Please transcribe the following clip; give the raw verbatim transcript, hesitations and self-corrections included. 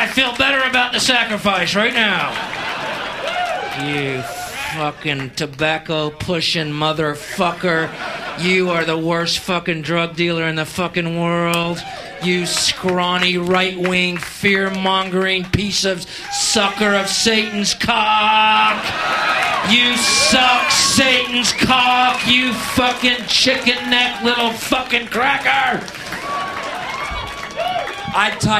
I feel better about the sacrifice right now. You fucking tobacco-pushing motherfucker. You are the worst fucking drug dealer in the fucking world. You scrawny, right-wing, fear-mongering piece of sucker of Satan's cock. You suck Satan's cock, you fucking chicken neck little fucking cracker. I type